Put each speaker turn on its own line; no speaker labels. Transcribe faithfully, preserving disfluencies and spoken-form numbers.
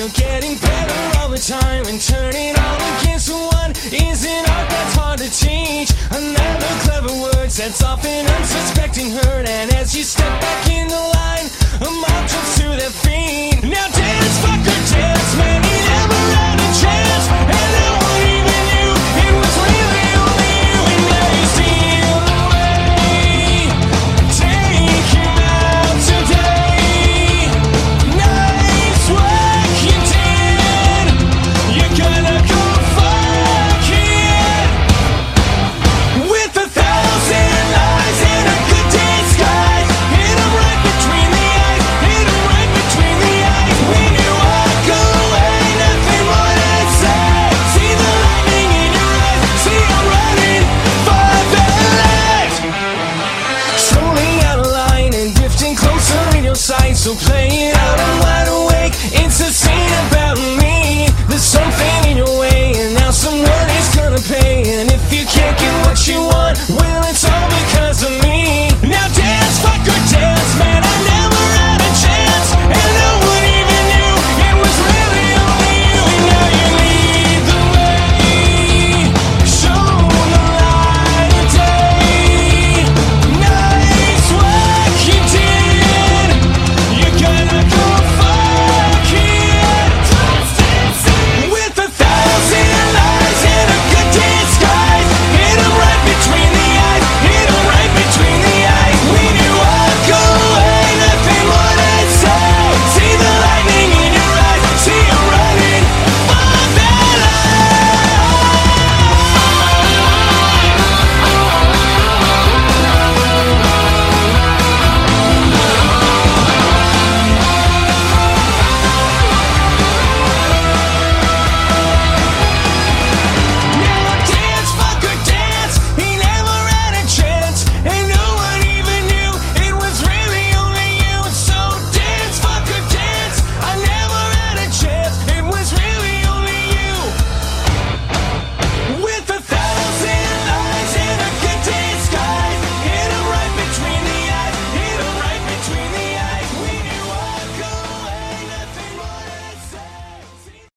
you're getting better all the time, and turning all against one is an art that's hard to teach. Another clever word sets off an unsuspecting hurt, and as you step back in the line, a mob jumps to their